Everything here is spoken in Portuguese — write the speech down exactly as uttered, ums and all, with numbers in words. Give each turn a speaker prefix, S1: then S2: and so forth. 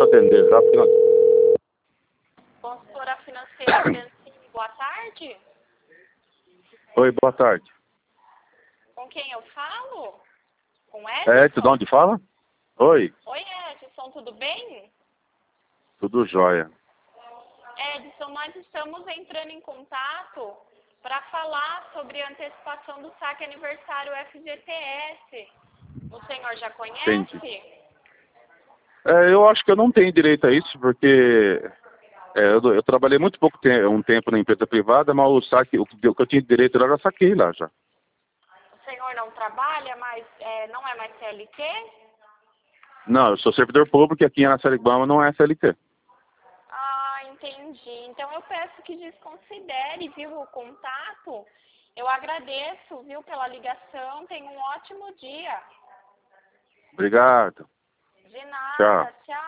S1: posso atender já, porque não...
S2: Consultora financeira Bianchini, boa tarde.
S1: Oi, boa tarde.
S2: Com quem eu falo? Com
S1: É,
S2: Edson?
S1: tu de onde fala? Oi,
S2: Oi, Edson, tudo bem?
S1: tudo jóia.
S2: Edson, nós estamos entrando em contato para falar sobre a antecipação do saque aniversário F G T S. O senhor já conhece?
S1: Entendi. É, eu acho que eu não tenho direito a isso, porque é, eu, eu trabalhei muito pouco te um tempo na empresa privada, mas o saque, o que eu, que eu tinha direito lá, eu já saquei lá já.
S2: O senhor não trabalha, mas é, não é mais C L T?
S1: Não, eu sou servidor público e aqui na Saribama não é C L T.
S2: Ah, entendi. Então eu peço que desconsidere, viu, o contato. Eu agradeço, viu, pela ligação. Tenha um ótimo dia.
S1: Obrigado.
S2: De nada.
S1: Tchau.
S2: Tchau.